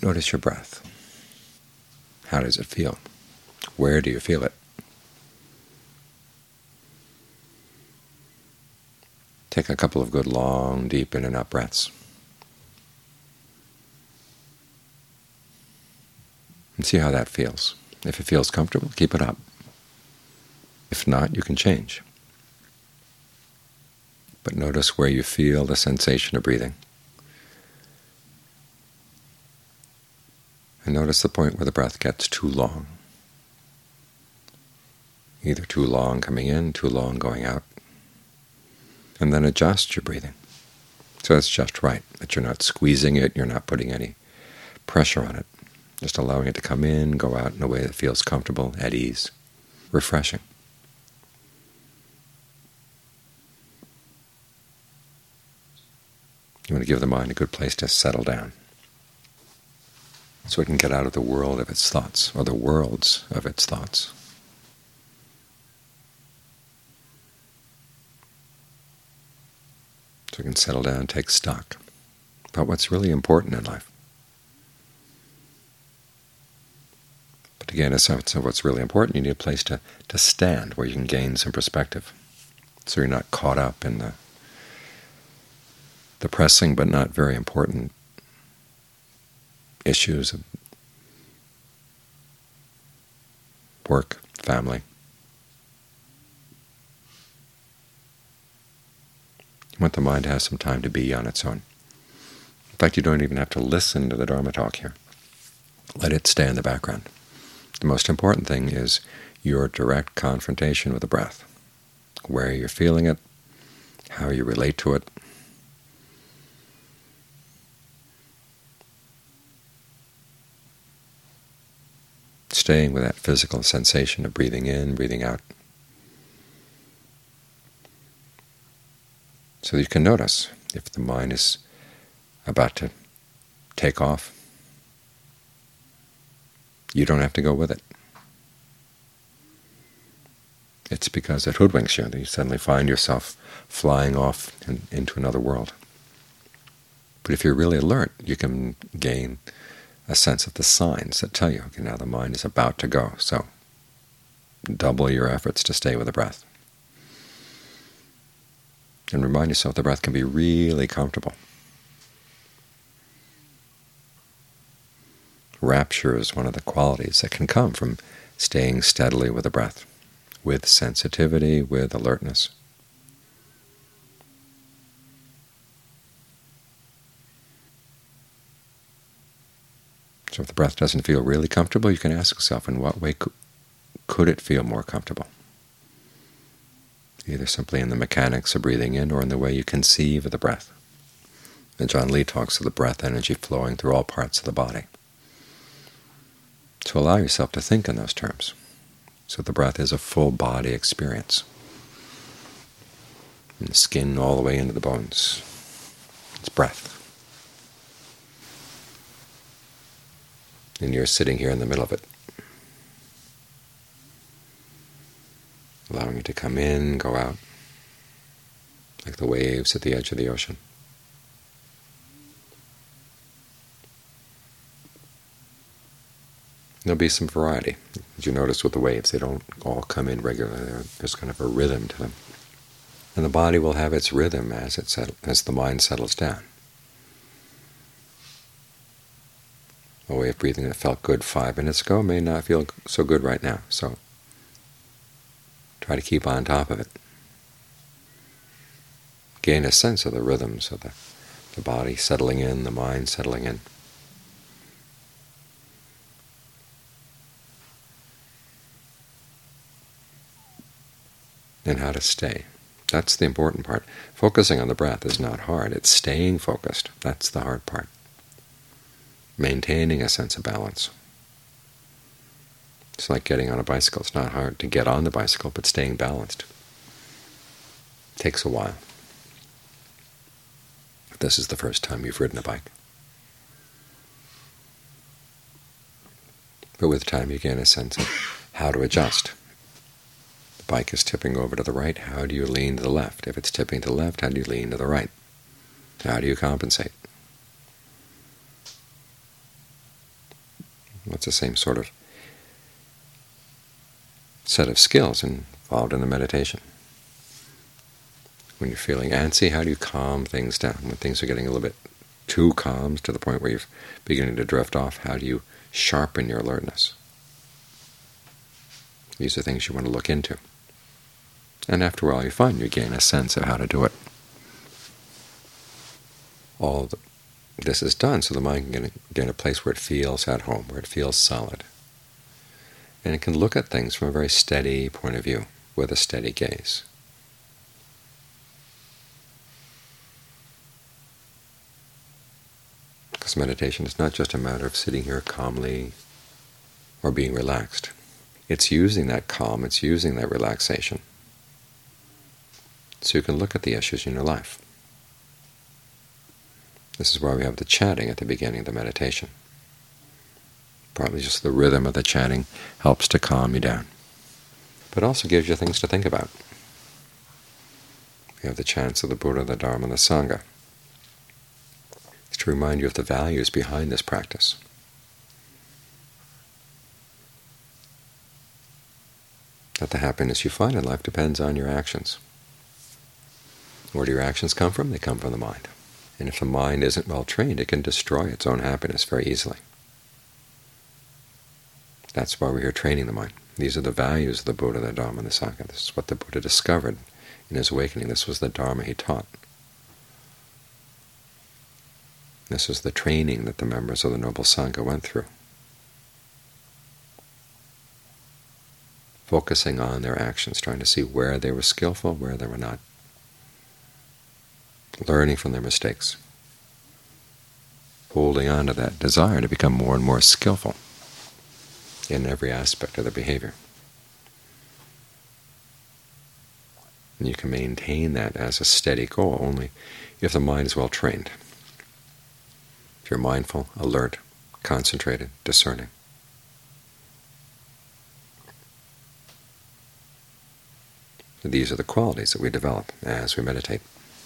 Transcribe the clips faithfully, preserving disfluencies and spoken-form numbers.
Notice your breath. How does it feel? Where do you feel it? Take a couple of good long, deep in and out breaths. And see how that feels. If it feels comfortable, keep it up. If not, you can change. But notice where you feel the sensation of breathing. And notice the point where the breath gets too long. Either too long coming in, too long going out. And then adjust your breathing. So it's just right, that you're not squeezing it, you're not putting any pressure on it. Just allowing it to come in, go out in a way that feels comfortable, at ease, refreshing. You want to give the mind a good place to settle down, so it can get out of the world of its thoughts, or the worlds of its thoughts. So it can settle down and take stock about what's really important in life. But to gain a sense of what's really important, you need a place to, to stand where you can gain some perspective, so you're not caught up in the, the pressing but not very important issues of work, family. You want the mind to have some time to be on its own. In fact, you don't even have to listen to the Dharma talk here. Let it stay in the background. The most important thing is your direct confrontation with the breath, where you're feeling it, how you relate to it. Staying with that physical sensation of breathing in, breathing out. So that you can notice if the mind is about to take off. You don't have to go with it. It's because it hoodwinks you that you suddenly find yourself flying off in, into another world. But if you're really alert, you can gain a sense of the signs that tell you, okay, now the mind is about to go. So double your efforts to stay with the breath. And remind yourself the breath can be really comfortable. Rapture is one of the qualities that can come from staying steadily with the breath, with sensitivity, with alertness. So if the breath doesn't feel really comfortable, you can ask yourself, in what way could it feel more comfortable? Either simply in the mechanics of breathing in or in the way you conceive of the breath. And John Lee talks of the breath energy flowing through all parts of the body. So allow yourself to think in those terms. So the breath is a full body experience. From the skin all the way into the bones. It's breath. And you're sitting here in the middle of it, allowing it to come in, go out, like the waves at the edge of the ocean. There'll be some variety. As you notice with the waves, they don't all come in regularly. There's kind of a rhythm to them. And the body will have its rhythm as it settle, as the mind settles down. A way of breathing that felt good five minutes ago may not feel so good right now. So try to keep on top of it. Gain a sense of the rhythms of the, the body settling in, the mind settling in. And how to stay. That's the important part. Focusing on the breath is not hard. It's staying focused. That's the hard part. Maintaining a sense of balance. It's like getting on a bicycle. It's not hard to get on the bicycle, but staying balanced takes a while. If this is the first time you've ridden a bike. But with time you gain a sense of how to adjust. The bike is tipping over to the right, how do you lean to the left? If it's tipping to the left, how do you lean to the right? How do you compensate? the same sort of set of skills involved in the meditation. When you're feeling antsy, how do you calm things down? When things are getting a little bit too calm to the point where you're beginning to drift off, how do you sharpen your alertness? These are things you want to look into. And after a while you find you gain a sense of how to do it. All this is done so the mind can get in a place where it feels at home, where it feels solid. And it can look at things from a very steady point of view, with a steady gaze. Because meditation is not just a matter of sitting here calmly or being relaxed. It's using that calm, it's using that relaxation, so you can look at the issues in your life. This is why we have the chanting at the beginning of the meditation. Partly just the rhythm of the chanting helps to calm you down, but also gives you things to think about. We have the chants of the Buddha, the Dharma, and the Sangha. It's to remind you of the values behind this practice. That the happiness you find in life depends on your actions. Where do your actions come from? They come from the mind. And if the mind isn't well trained, it can destroy its own happiness very easily. That's why we're here training the mind. These are the values of the Buddha, the Dharma, and the Sangha. This is what the Buddha discovered in his awakening. This was the Dharma he taught. This is the training that the members of the Noble Sangha went through. Focusing on their actions, trying to see where they were skillful, where they were not. Learning from their mistakes. Holding on to that desire to become more and more skillful in every aspect of their behavior. And you can maintain that as a steady goal only if the mind is well trained. If you're mindful, alert, concentrated, discerning. These are the qualities that we develop as we meditate.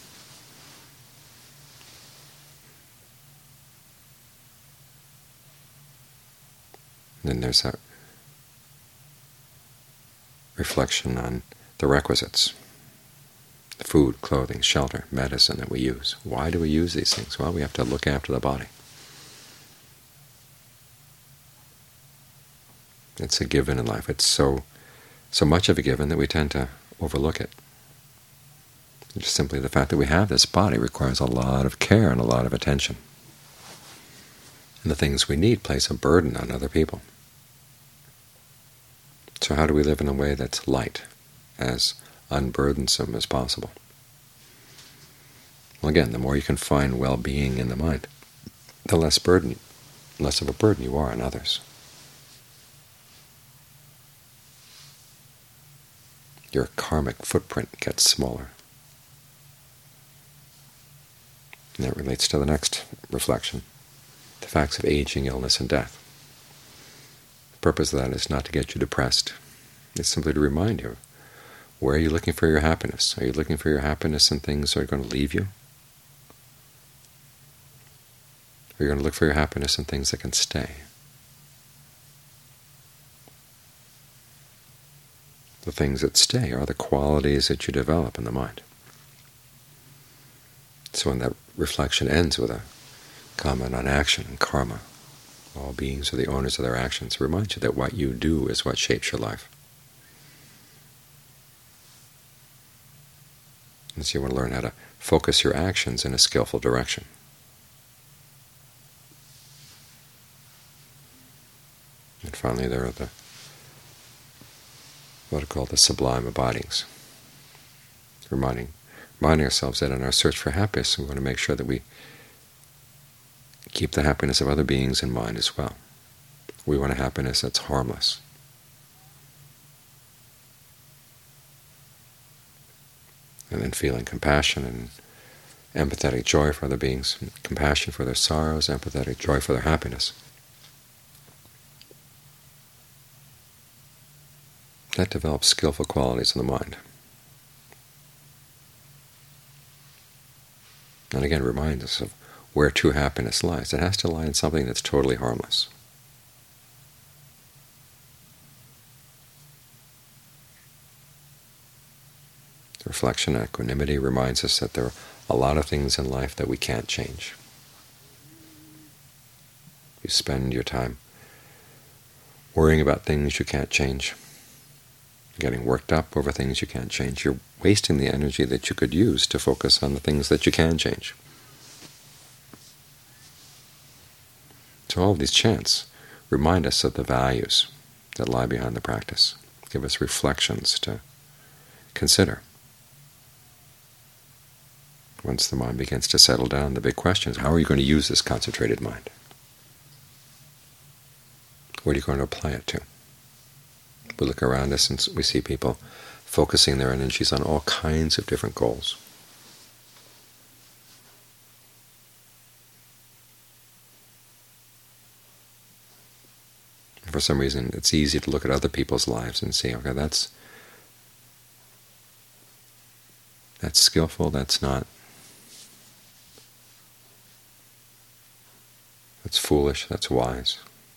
Then there's that reflection on the requisites, the food, clothing, shelter, medicine that we use. Why do we use these things? Well, we have to look after the body. It's a given in life. It's so so much of a given that we tend to overlook it. Just simply the fact that we have this body requires a lot of care and a lot of attention. And the things we need place a burden on other people. So how do we live in a way that's light, as unburdensome as possible? Well, again, the more you can find well-being in the mind, the less burden, less of a burden you are on others. Your karmic footprint gets smaller. And that relates to the next reflection, the facts of aging, illness, and death. The purpose of that is not to get you depressed. It's simply to remind you, where are you looking for your happiness? Are you looking for your happiness in things that are going to leave you? Or are you going to look for your happiness in things that can stay? The things that stay are the qualities that you develop in the mind. So when that reflection ends with a comment on action and karma, all beings are the owners of their actions, it reminds you that what you do is what shapes your life. And so you want to learn how to focus your actions in a skillful direction. And finally there are the what are called the sublime abidings, reminding, reminding ourselves that in our search for happiness we want to make sure that we keep the happiness of other beings in mind as well. We want a happiness that's harmless. And then feeling compassion and empathetic joy for other beings, compassion for their sorrows, empathetic joy for their happiness. That develops skillful qualities in the mind. And again, reminds us of where true happiness lies. It has to lie in something that's totally harmless. Reflection and equanimity reminds us that there are a lot of things in life that we can't change. You spend your time worrying about things you can't change, getting worked up over things you can't change. You're wasting the energy that you could use to focus on the things that you can change. So all of these chants remind us of the values that lie behind the practice, give us reflections to consider. Once the mind begins to settle down, the big question is, how are you going to use this concentrated mind? What are you going to apply it to? We look around us and we see people focusing their energies on all kinds of different goals. For some reason, it's easy to look at other people's lives and say, okay, that's that's skillful, that's not. That's foolish, that's wise.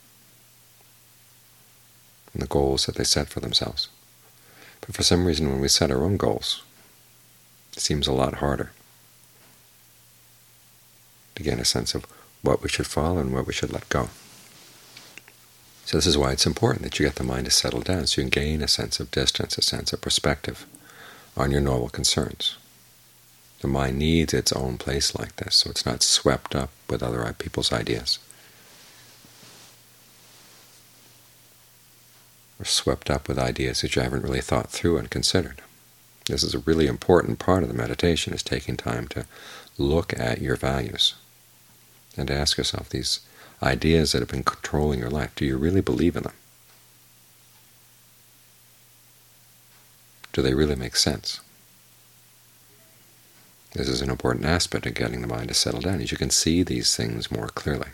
And the goals that they set for themselves. But for some reason, when we set our own goals, it seems a lot harder to get a sense of what we should follow and what we should let go. So this is why it's important that you get the mind to settle down, so you can gain a sense of distance, a sense of perspective on your normal concerns. The mind needs its own place like this, so it's not swept up with other people's ideas, or swept up with ideas that you haven't really thought through and considered. This is a really important part of the meditation, is taking time to look at your values and to ask yourself, these ideas that have been controlling your life, do you really believe in them? Do they really make sense? This is an important aspect of getting the mind to settle down, as you can see these things more clearly.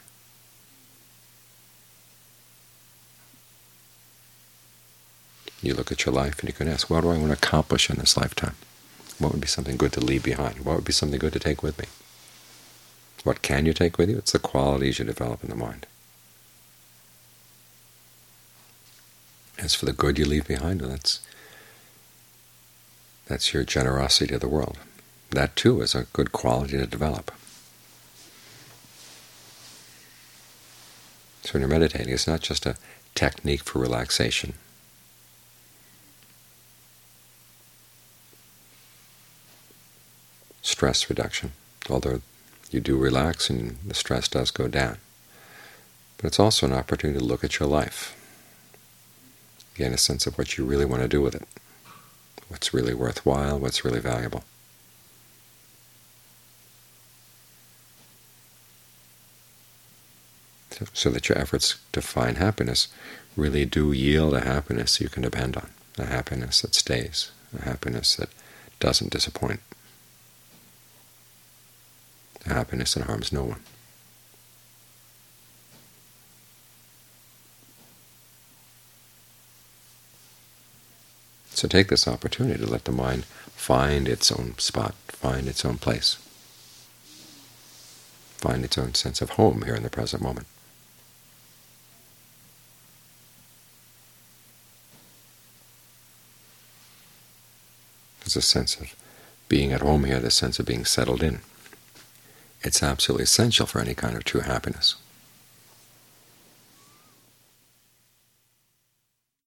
You look at your life and you can ask, what do I want to accomplish in this lifetime? What would be something good to leave behind? What would be something good to take with me? What can you take with you? It's the qualities you develop in the mind. As for the good you leave behind, well, that's, that's your generosity to the world. That, too, is a good quality to develop. So when you're meditating, it's not just a technique for relaxation. Stress reduction, although you do relax and the stress does go down. But it's also an opportunity to look at your life, gain a sense of what you really want to do with it, what's really worthwhile, what's really valuable. So, so that your efforts to find happiness really do yield a happiness you can depend on, a happiness that stays, a happiness that doesn't disappoint, a happiness that harms no one. So take this opportunity to let the mind find its own spot, find its own place, find its own sense of home here in the present moment. There's a sense of being at home here, the sense of being settled in. It's absolutely essential for any kind of true happiness.